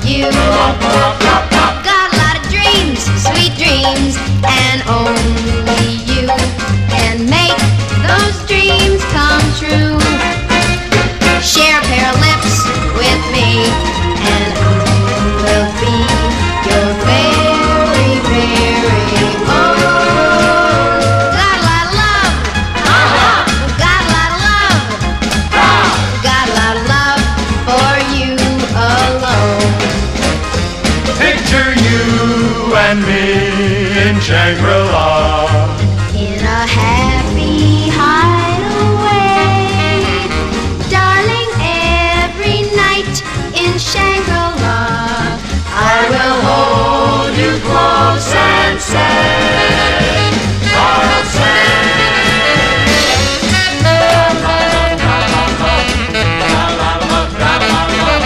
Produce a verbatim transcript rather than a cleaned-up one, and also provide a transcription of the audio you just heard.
you. Got a lot of dreams, sweet dreams, and only you can make those dreams come true. Share a pair of lips with me, and I will be your very, very own. Got a lot of love, uh-huh. Got a lot of love, uh-huh. Got a lot of love for you alone. Picture you and me in Shangri-La.